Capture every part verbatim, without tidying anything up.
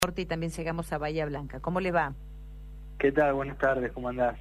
Norte y también llegamos a Bahía Blanca. ¿Cómo le va? ¿Qué tal? Buenas tardes, ¿cómo andás?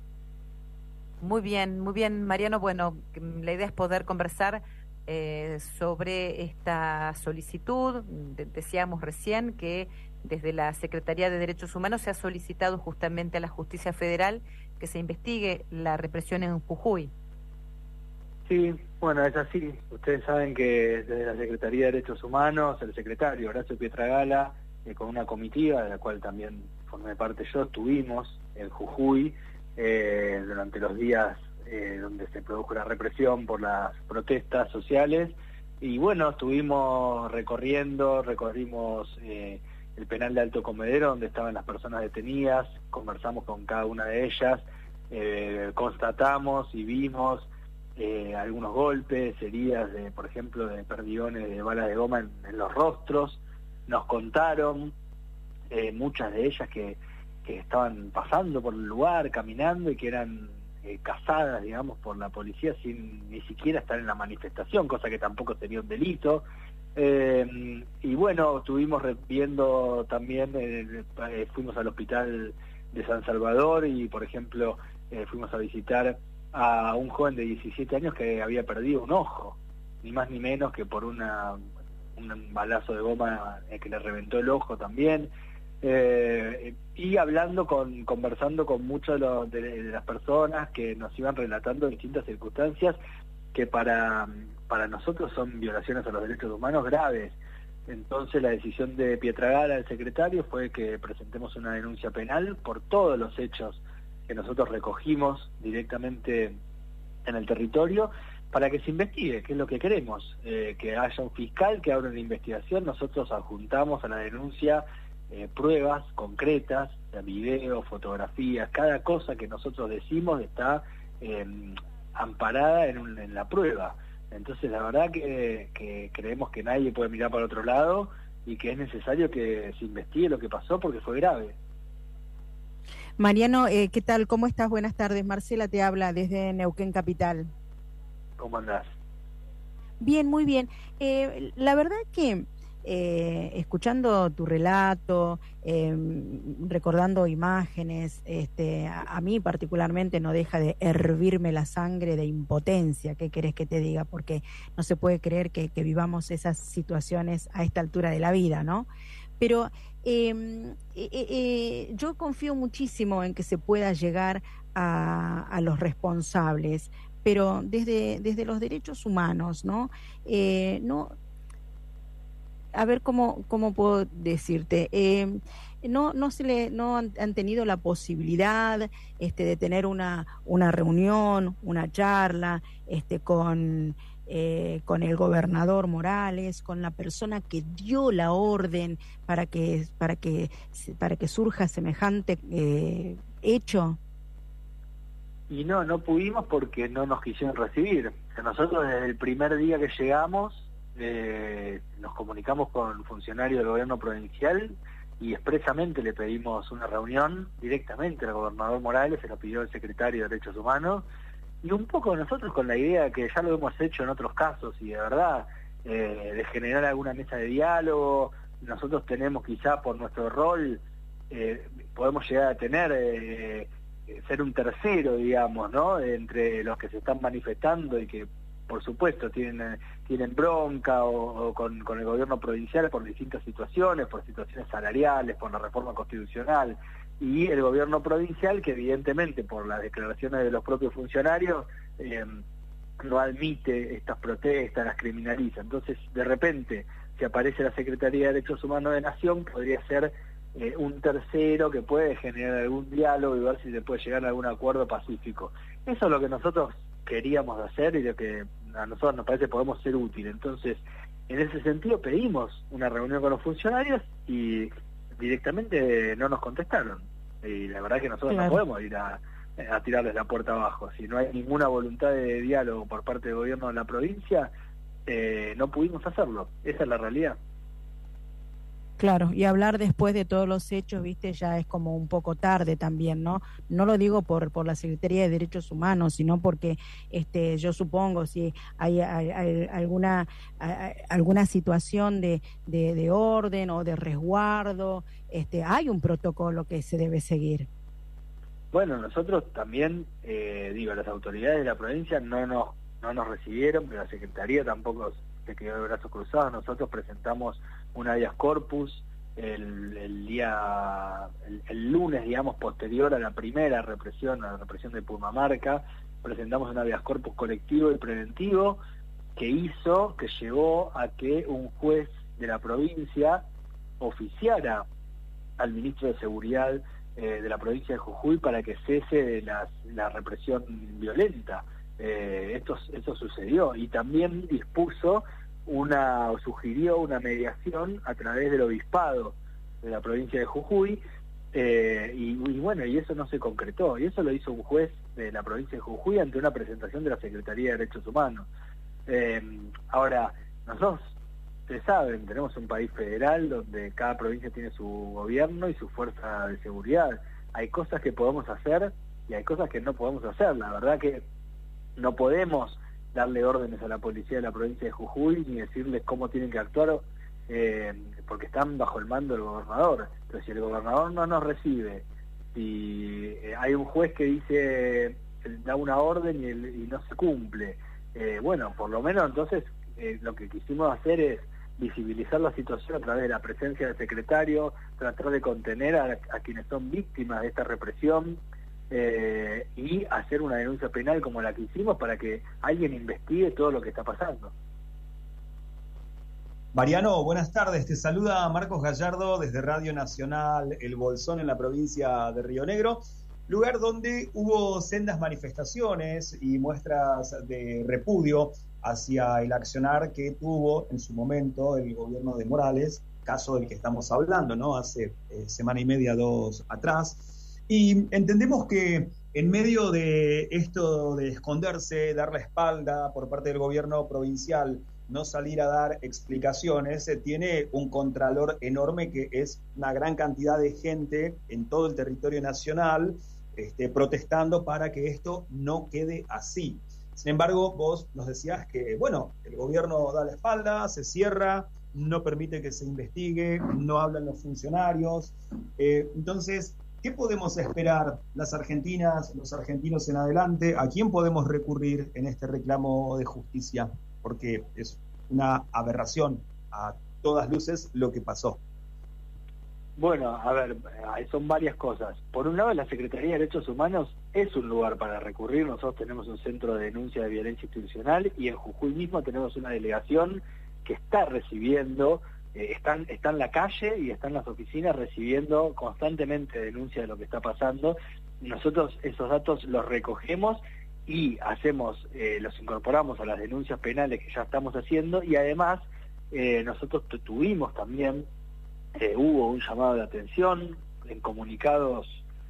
Muy bien, muy bien, Mariano. Bueno, la idea es poder conversar eh, sobre esta solicitud. De- decíamos recién que desde la Secretaría de Derechos Humanos se ha solicitado justamente a la Justicia Federal que se investigue la represión en Jujuy. Sí, bueno, es así. Ustedes saben que desde la Secretaría de Derechos Humanos, el secretario Horacio Pietragala, eh, con una comitiva, de la cual también formé parte yo, estuvimos en Jujuy eh, durante los días eh, donde se produjo la represión por las protestas sociales. Y bueno, estuvimos recorriendo, recorrimos eh, el penal de Alto Comedero, donde estaban las personas detenidas, conversamos con cada una de ellas, eh, constatamos y vimos Eh, algunos golpes, heridas, de, por ejemplo, de perdigones de balas de goma en, en los rostros. Nos contaron eh, muchas de ellas que, que estaban pasando por el lugar, caminando, y que eran eh, cazadas, digamos, por la policía sin ni siquiera estar en la manifestación, cosa que tampoco sería un delito. Eh, y bueno, estuvimos viendo también, eh, eh, fuimos al hospital de San Salvador y, por ejemplo, eh, fuimos a visitar a un joven de diecisiete años que había perdido un ojo, ni más ni menos que por una un balazo de goma que le reventó el ojo también. Eh, y hablando con, conversando con muchos de, los, de, de las personas que nos iban relatando distintas circunstancias que para, para nosotros son violaciones a los derechos humanos graves. Entonces la decisión de Pietragala, el secretario, fue que presentemos una denuncia penal por todos los hechos que nosotros recogimos directamente en el territorio, para que se investigue, que es lo que queremos, eh, que haya un fiscal que abra una investigación. Nosotros adjuntamos a la denuncia eh, pruebas concretas, video, fotografías, cada cosa que nosotros decimos está eh, amparada en, un, en la prueba. Entonces la verdad que, que creemos que nadie puede mirar para otro lado y que es necesario que se investigue lo que pasó porque fue grave. Mariano, eh, ¿qué tal? ¿Cómo estás? Buenas tardes. Marcela te habla desde Neuquén Capital. ¿Cómo andás? Bien, muy bien. Eh, la verdad que eh, escuchando tu relato, eh, recordando imágenes, este, a, a mí particularmente no deja de hervirme la sangre de impotencia. ¿Qué querés que te diga? Porque no se puede creer que, que vivamos esas situaciones a esta altura de la vida, ¿no? Pero eh, eh, eh, yo confío muchísimo en que se pueda llegar a, a los responsables, pero desde, desde los derechos humanos, ¿no? Eh, no, a ver cómo, cómo puedo decirte, eh, no, no se le, no han, han tenido la posibilidad este, de tener una, una reunión, una charla, este, con Eh, con el gobernador Morales, con la persona que dio la orden para que para que para que surja semejante eh, hecho. Y no, no pudimos porque no nos quisieron recibir. O sea, nosotros desde el primer día que llegamos eh, nos comunicamos con funcionarios del gobierno provincial y expresamente le pedimos una reunión directamente al gobernador Morales, se lo pidió el secretario de Derechos Humanos. Y un poco nosotros con la idea que ya lo hemos hecho en otros casos y de verdad, eh, de generar alguna mesa de diálogo. Nosotros tenemos quizá por nuestro rol, eh, podemos llegar a tener, eh, ser un tercero, digamos, ¿no? Entre los que se están manifestando y que por supuesto tienen, tienen bronca o, o con, con el gobierno provincial por distintas situaciones, por situaciones salariales, por la reforma constitucional. Y el gobierno provincial, que evidentemente por las declaraciones de los propios funcionarios eh, no admite estas protestas, las criminaliza. Entonces, de repente, si aparece la Secretaría de Derechos Humanos de Nación, podría ser eh, un tercero que puede generar algún diálogo y ver si se puede llegar a algún acuerdo pacífico. Eso es lo que nosotros queríamos hacer y lo que a nosotros nos parece podemos ser útiles. Entonces, en ese sentido pedimos una reunión con los funcionarios y directamente no nos contestaron, y la verdad que nosotros claro. no podemos ir a, a tirarles la puerta abajo. Si no hay ninguna voluntad de diálogo por parte del gobierno de la provincia, eh, no pudimos hacerlo. Esa es la realidad. Claro, y hablar después de todos los hechos, viste, ya es como un poco tarde también, ¿no? No lo digo por por la Secretaría de Derechos Humanos, sino porque este yo supongo si hay, hay, hay alguna hay, alguna situación de, de, de orden o de resguardo, este hay un protocolo que se debe seguir. Bueno, nosotros también, eh, digo, las autoridades de la provincia no nos no nos recibieron, pero la Secretaría tampoco se quedó de brazos cruzados. Nosotros presentamos un habeas corpus el, el día, el, el lunes, digamos, posterior a la primera represión, a la represión de Purmamarca. Presentamos un habeas corpus colectivo y preventivo que hizo, que llevó a que un juez de la provincia oficiara al ministro de Seguridad eh, de la provincia de Jujuy para que cese de las, la represión violenta. Eh, esto, eso sucedió, y también dispuso una, o sugirió una mediación a través del obispado de la provincia de Jujuy, eh, y, y bueno, y eso no se concretó, y eso lo hizo un juez de la provincia de Jujuy ante una presentación de la Secretaría de Derechos Humanos. Eh, ahora, nosotros, ustedes saben, tenemos un país federal donde cada provincia tiene su gobierno y su fuerza de seguridad. Hay cosas que podemos hacer y hay cosas que no podemos hacer. La verdad que no podemos darle órdenes a la policía de la provincia de Jujuy ni decirles cómo tienen que actuar, eh, porque están bajo el mando del gobernador. Pero si el gobernador no nos recibe, si eh, hay un juez que dice, da una orden y, el, y no se cumple, eh, bueno, por lo menos entonces eh, lo que quisimos hacer es visibilizar la situación a través de la presencia del secretario, tratar de contener a, a quienes son víctimas de esta represión, Eh, y hacer una denuncia penal como la que hicimos para que alguien investigue todo lo que está pasando. Mariano, buenas tardes. Te saluda Marcos Gallardo desde Radio Nacional El Bolsón en la provincia de Río Negro, lugar donde hubo sendas manifestaciones y muestras de repudio hacia el accionar que tuvo en su momento el gobierno de Morales, caso del que estamos hablando, ¿no? Hace eh, semana y media, dos atrás. Y entendemos que en medio de esto de esconderse, dar la espalda por parte del gobierno provincial, no salir a dar explicaciones, eh, tiene un contralor enorme que es una gran cantidad de gente en todo el territorio nacional este, protestando para que esto no quede así. Sin embargo, vos nos decías que, bueno, el gobierno da la espalda, se cierra, no permite que se investigue, no hablan los funcionarios. Eh, entonces, ¿qué podemos esperar las argentinas, los argentinos en adelante? ¿A quién podemos recurrir en este reclamo de justicia? Porque es una aberración a todas luces lo que pasó. Bueno, a ver, son varias cosas. Por un lado, la Secretaría de Derechos Humanos es un lugar para recurrir. Nosotros tenemos un centro de denuncia de violencia institucional y en Jujuy mismo tenemos una delegación que está recibiendo... Eh, están, está en la calle y está en las oficinas recibiendo constantemente denuncias de lo que está pasando. Nosotros esos datos los recogemos y hacemos, eh, los incorporamos a las denuncias penales que ya estamos haciendo, y además eh, nosotros tuvimos también, eh, hubo un llamado de atención en comunicados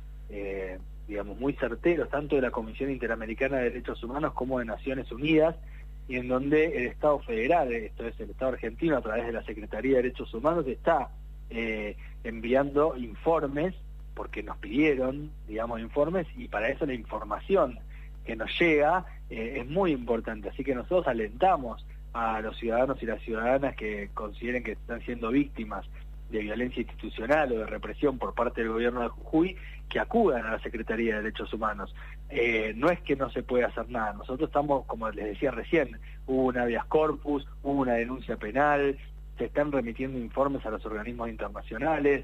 eh, digamos muy certeros, tanto de la Comisión Interamericana de Derechos Humanos como de Naciones Unidas, y en donde el Estado federal, esto es el Estado argentino, a través de la Secretaría de Derechos Humanos, está eh, enviando informes, porque nos pidieron, digamos, informes, y para eso la información que nos llega eh, es muy importante. Así que nosotros alentamos a los ciudadanos y las ciudadanas que consideren que están siendo víctimas de violencia institucional o de represión por parte del gobierno de Jujuy, que acudan a la Secretaría de Derechos Humanos. Eh, no es que no se pueda hacer nada, nosotros estamos, como les decía recién, hubo un habeas corpus, hubo una denuncia penal, se están remitiendo informes a los organismos internacionales,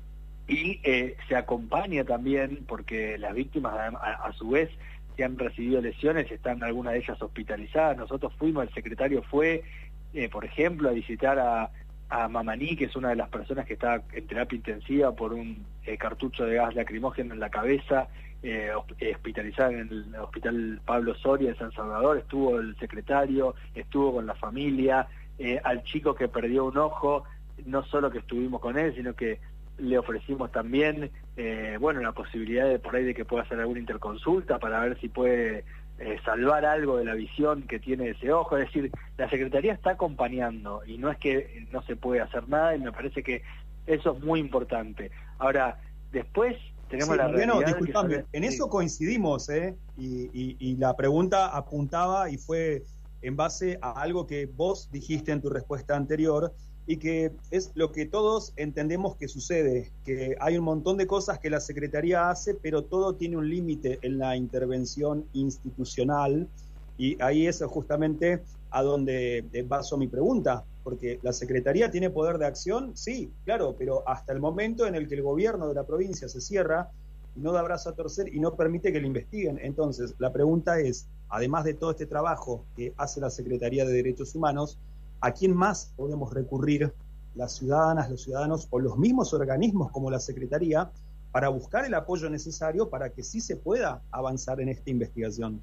y eh, se acompaña también, porque las víctimas a, a, a su vez que han recibido lesiones, están algunas de ellas hospitalizadas. Nosotros fuimos, el secretario fue, eh, por ejemplo, a visitar a a Mamaní, que es una de las personas que está en terapia intensiva por un eh, cartucho de gas lacrimógeno en la cabeza, eh, hospitalizada en el Hospital Pablo Soria de San Salvador. Estuvo el secretario, estuvo con la familia, eh, al chico que perdió un ojo, no solo que estuvimos con él, sino que le ofrecimos también, eh, bueno, la posibilidad de por ahí de que pueda hacer alguna interconsulta para ver si puede Eh, salvar algo de la visión que tiene ese ojo. Es decir, la Secretaría está acompañando y no es que no se puede hacer nada, y me parece que Eso es muy importante. Ahora, después tenemos sí, la Mariano, realidad... disculpame, que... en sí. eso coincidimos, ¿eh? Y, y, y la pregunta apuntaba y fue en base a algo que vos dijiste en tu respuesta anterior, y que es lo que todos entendemos que sucede, que hay un montón de cosas que la Secretaría hace, pero todo tiene un límite en la intervención institucional, y ahí es justamente a donde baso mi pregunta, porque la Secretaría tiene poder de acción, sí, claro, pero hasta el momento en el que el gobierno de la provincia se cierra y no da brazo a torcer y no permite que le investiguen. Entonces, la pregunta es, además de todo este trabajo que hace la Secretaría de Derechos Humanos, ¿a quién más podemos recurrir las ciudadanas, los ciudadanos o los mismos organismos como la Secretaría para buscar el apoyo necesario para que sí se pueda avanzar en esta investigación?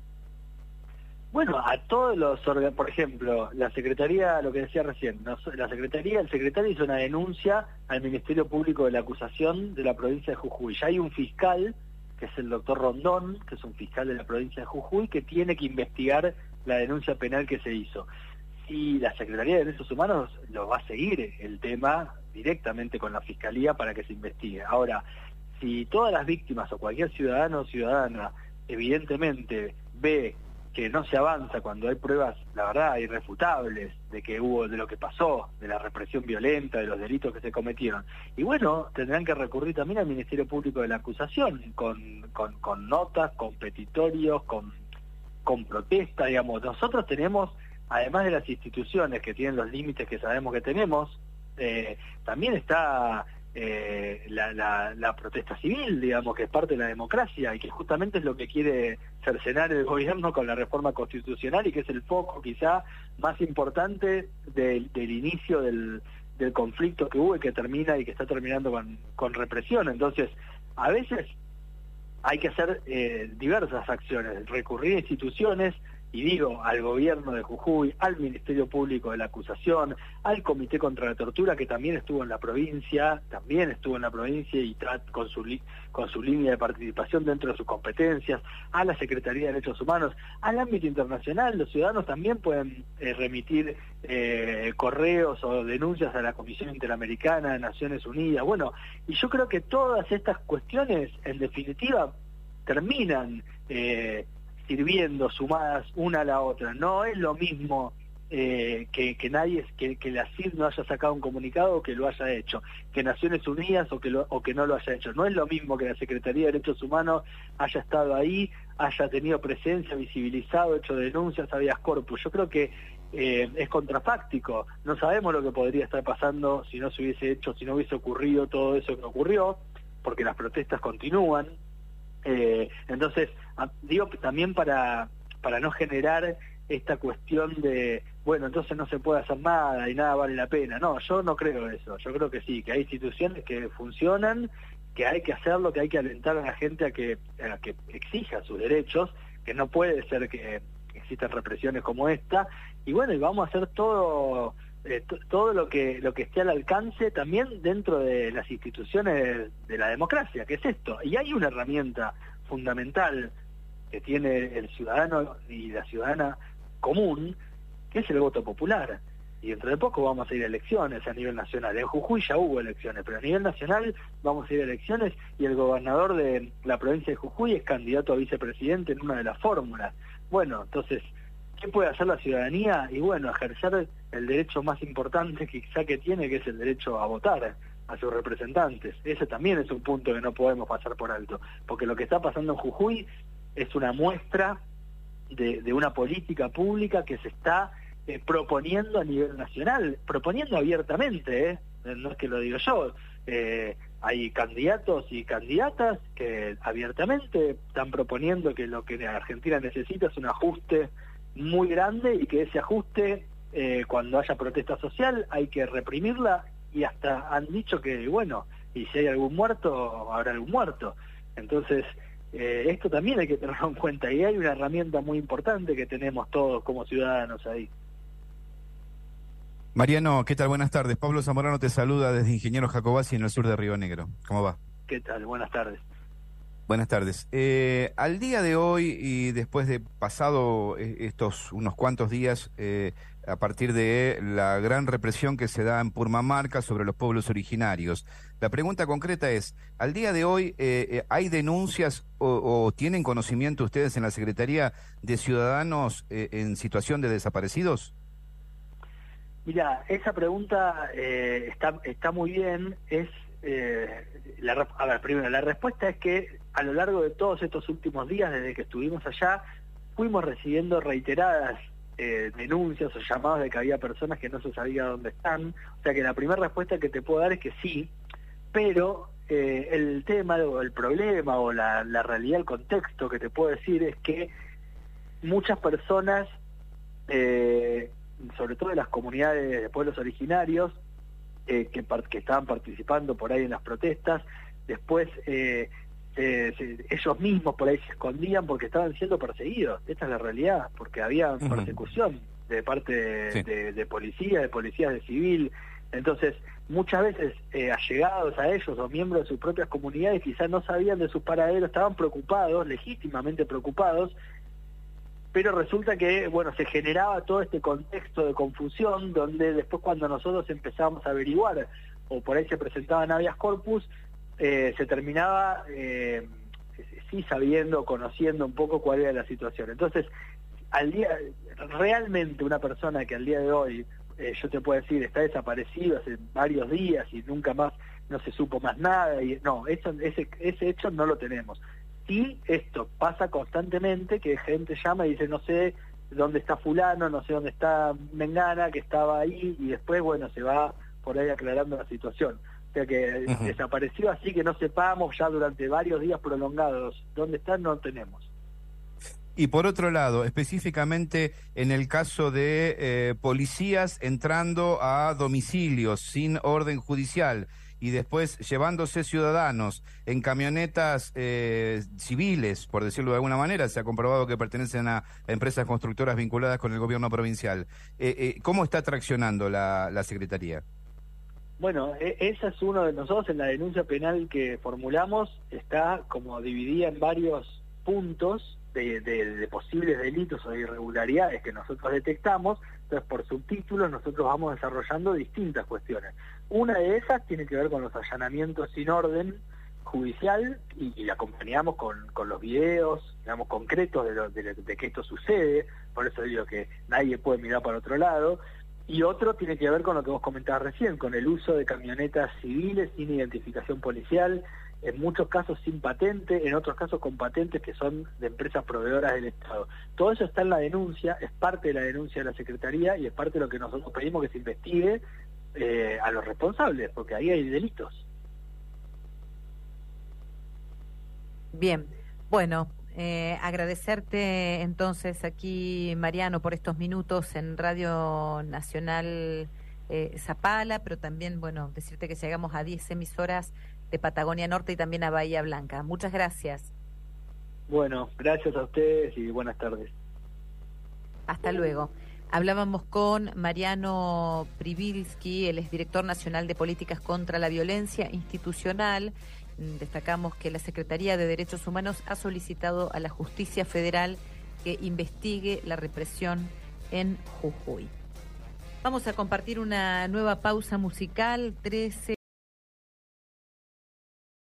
Bueno, a todos los órganos, por ejemplo, la Secretaría, lo que decía recién, la Secretaría, el secretario hizo una denuncia al Ministerio Público de la acusación de la provincia de Jujuy. Ya hay un fiscal, que es el doctor Rondón, que es un fiscal de la provincia de Jujuy, que tiene que investigar la denuncia penal que se hizo. Y la Secretaría de Derechos Humanos lo va a seguir el tema directamente con la Fiscalía para que se investigue. Ahora, si todas las víctimas o cualquier ciudadano o ciudadana evidentemente ve que no se avanza cuando hay pruebas, la verdad, irrefutables de que hubo, de lo que pasó, de la represión violenta, de los delitos que se cometieron, y bueno, tendrán que recurrir también al Ministerio Público de la Acusación con, con, con notas, con petitorios, con, con protesta, digamos. Nosotros tenemos, además de las instituciones que tienen los límites que sabemos que tenemos, eh, también está eh, la, la, la protesta civil, digamos, que es parte de la democracia y que justamente es lo que quiere cercenar el gobierno con la reforma constitucional y que es el foco quizá más importante del, del inicio del, del conflicto que hubo y que termina y que está terminando con, con represión. Entonces, a veces hay que hacer eh, diversas acciones, recurrir a instituciones, y digo, al gobierno de Jujuy, al Ministerio Público de la Acusación, al Comité contra la Tortura, que también estuvo en la provincia, también estuvo en la provincia y con su, con su línea de participación dentro de sus competencias, a la Secretaría de Derechos Humanos, al ámbito internacional. Los ciudadanos también pueden eh, remitir eh, correos o denuncias a la Comisión Interamericana de Naciones Unidas. Bueno, y yo creo que todas estas cuestiones, en definitiva, terminan eh, sirviendo, sumadas una a la otra. No es lo mismo eh, que, que nadie, que, que la C I D no haya sacado un comunicado o que lo haya hecho, que Naciones Unidas o que, lo, o que no lo haya hecho. No es lo mismo que la Secretaría de Derechos Humanos haya estado ahí, haya tenido presencia, visibilizado, hecho denuncias, habeas corpus. Yo creo que eh, es contrafáctico. No sabemos lo que podría estar pasando si no se hubiese hecho, si no hubiese ocurrido todo eso que ocurrió, porque las protestas continúan. Eh, entonces, digo también para, para no generar esta cuestión de, bueno, entonces no se puede hacer nada y nada vale la pena. No, yo no creo eso. Yo creo que sí, que hay instituciones que funcionan, que hay que hacerlo, que hay que alentar a la gente a que, a que exija sus derechos, que no puede ser que existan represiones como esta. Y bueno, y vamos a hacer todo... Eh, todo lo que lo que esté al alcance también dentro de las instituciones de la democracia, que es esto. Y hay una herramienta fundamental que tiene el ciudadano y la ciudadana común, que es el voto popular. Y dentro de poco vamos a ir a elecciones a nivel nacional. En Jujuy ya hubo elecciones, pero a nivel nacional vamos a ir a elecciones y el gobernador de la provincia de Jujuy es candidato a vicepresidente en una de las fórmulas. Bueno, entonces, ¿qué puede hacer la ciudadanía? Y bueno, ejercer el derecho más importante quizá que tiene, que es el derecho a votar a sus representantes. Ese también es un punto que no podemos pasar por alto, porque lo que está pasando en Jujuy es una muestra de, de una política pública que se está eh, proponiendo a nivel nacional, proponiendo abiertamente, ¿eh? No es que lo digo yo, eh, hay candidatos y candidatas que abiertamente están proponiendo que lo que la Argentina necesita es un ajuste muy grande y que ese ajuste, eh, cuando haya protesta social, hay que reprimirla, y hasta han dicho que, bueno, y si hay algún muerto, habrá algún muerto. Entonces, eh, esto también hay que tenerlo en cuenta, y hay una herramienta muy importante que tenemos todos como ciudadanos ahí. Mariano, ¿qué tal? Buenas tardes. Pablo Zamorano te saluda desde Ingeniero Jacobacci en el sur de Río Negro. ¿Cómo va? ¿Qué tal? Buenas tardes. Buenas tardes. Eh, al día de hoy y después de pasado estos unos cuantos días, eh, a partir de la gran represión que se da en Purmamarca sobre los pueblos originarios. La pregunta concreta es, al día de hoy, eh, ¿hay denuncias o, o tienen conocimiento ustedes en la Secretaría de ciudadanos eh, en situación de desaparecidos? Mira, esa pregunta eh, está, está muy bien. Es eh, la, a ver, primero, la respuesta es que a lo largo de todos estos últimos días, desde que estuvimos allá, fuimos recibiendo reiteradas eh, denuncias o llamados de que había personas que no se sabía dónde están. O sea que la primera respuesta que te puedo dar es que sí, pero eh, el tema o el problema o la, la realidad, el contexto que te puedo decir es que muchas personas, eh, sobre todo de las comunidades de pueblos originarios, eh, que, que estaban participando por ahí en las protestas, después eh, eh, se, ellos mismos por ahí se escondían porque estaban siendo perseguidos. Esta es la realidad, porque había uh-huh. persecución de parte de, sí. de, de policía, de policías de civil. Entonces, muchas veces eh, allegados a ellos o miembros de sus propias comunidades quizás no sabían de sus paraderos, estaban preocupados, legítimamente preocupados, pero resulta que, bueno, se generaba todo este contexto de confusión donde después cuando nosotros empezábamos a averiguar o por ahí se presentaban habeas corpus, eh, se terminaba eh, sí sabiendo, conociendo un poco cuál era la situación. Entonces, al día realmente una persona que al día de hoy, eh, yo te puedo decir, está desaparecido hace varios días y nunca más, no se supo más nada, y no, eso, ese, ese hecho no lo tenemos. Y esto pasa constantemente, que gente llama y dice, no sé dónde está fulano, no sé dónde está Mengana, que estaba ahí, y después, bueno, se va por ahí aclarando la situación. O sea que uh-huh. desapareció así que no sepamos ya durante varios días prolongados dónde están, no tenemos. Y por otro lado, específicamente en el caso de eh, policías entrando a domicilios sin orden judicial y después llevándose ciudadanos en camionetas eh, civiles, por decirlo de alguna manera, se ha comprobado que pertenecen a empresas constructoras vinculadas con el gobierno provincial. Eh, eh, ¿Cómo está traccionando la, la Secretaría? Bueno, esa es uno de nosotros, en la denuncia penal que formulamos, está como dividida en varios puntos de, de, de posibles delitos o de irregularidades que nosotros detectamos. Entonces, por subtítulos, nosotros vamos desarrollando distintas cuestiones. Una de esas tiene que ver con los allanamientos sin orden judicial y, y la acompañamos con, con los videos, digamos, concretos de, lo, de, de que esto sucede. Por eso digo que nadie puede mirar para otro lado. Y otro tiene que ver con lo que vos comentabas recién, con el uso de camionetas civiles sin identificación policial, en muchos casos sin patente, en otros casos con patentes que son de empresas proveedoras del Estado. Todo eso está en la denuncia, es parte de la denuncia de la Secretaría y es parte de lo que nosotros pedimos que se investigue eh, a los responsables, porque ahí hay delitos. Bien, bueno, eh, agradecerte entonces aquí, Mariano, por estos minutos en Radio Nacional eh, Zapala, pero también, bueno, decirte que llegamos a diez emisoras de Patagonia Norte y también a Bahía Blanca. Muchas gracias. Bueno, gracias a ustedes y buenas tardes. Hasta luego. Hablábamos con Mariano Privilsky, él es director nacional de políticas contra la violencia institucional. Destacamos que la Secretaría de Derechos Humanos ha solicitado a la Justicia Federal que investigue la represión en Jujuy. Vamos a compartir una nueva pausa musical, trece